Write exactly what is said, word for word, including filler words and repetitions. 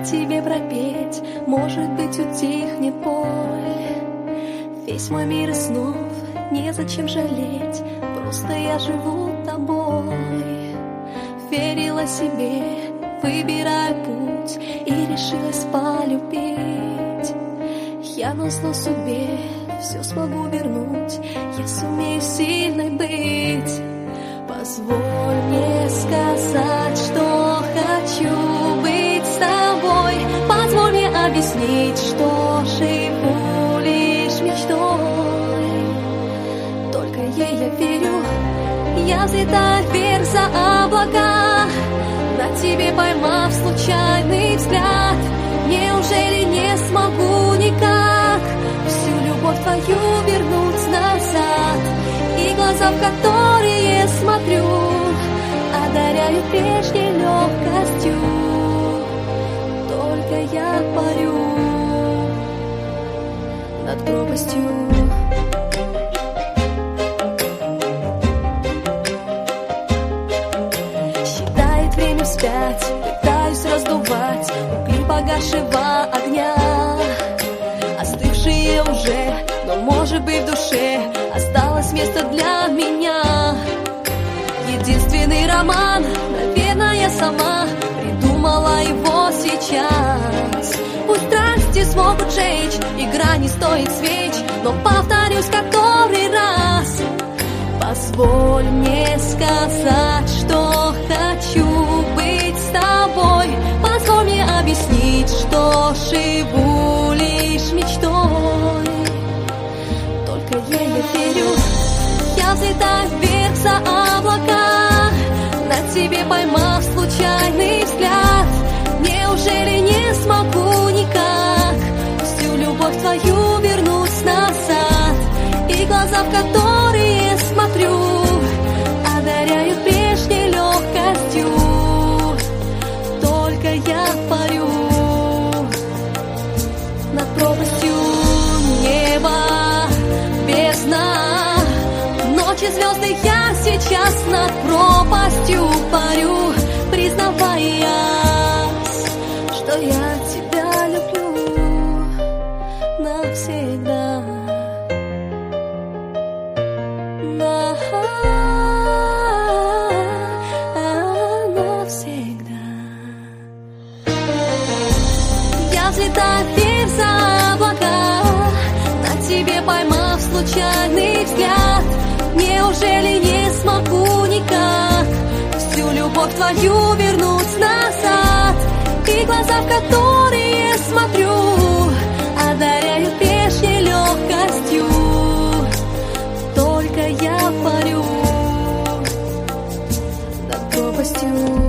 тебе пропеть, может быть, утихнет боль. Весь мой мир из снов, незачем жалеть, просто я живу тобой. Верила себе, выбираю путь и решилась полюбить. Я назло судьбе все смогу вернуть, я сумею сильной быть. Позволь мне сказать, что хочу быть с тобой. Позволь мне объяснить, что живу лишь мечтой. Только ей я верю, я взлетаю вверх за облака, на тебе поймав случайный взгляд. Неужели не смогу никак всю любовь твою вернуть назад? И глаза, в которые смотрю, одаряю прежней легкостью. Только я парю над пропастью. Считает время вспять, пытаюсь раздувать угли погасшего огня, остывшие уже, но может быть в душе осталось место для меня. Единственный роман, наверное, я сама придумала его сейчас. Пусть страсти смогут жечь, игра не стоит свеч, но повторюсь который раз. Позволь мне сказать, что хочу быть с тобой. Позволь мне объяснить, что живу лишь мечтой. Только ей я верю, я взлетаю вверх за облака, на тебе поймав случайный взгляд. Неужели не смогу никак всю любовь твою вернуть назад? И глаза, в которые смотрю, одаряют прежней легкостью. Только я парю над пропастью. Неба, бездна, ночи, звезды, я сейчас над пропастью парю, признаваясь, что я тебя люблю навсегда. Навсегда. Я взлетаю вверх за облака, на тебе поймав случайный взгляд. Неужели не смогу никак всю любовь твою вернуть назад? И глаза, в которые смотрю, одаряют прежней легкостью. Только я парю над пропастью.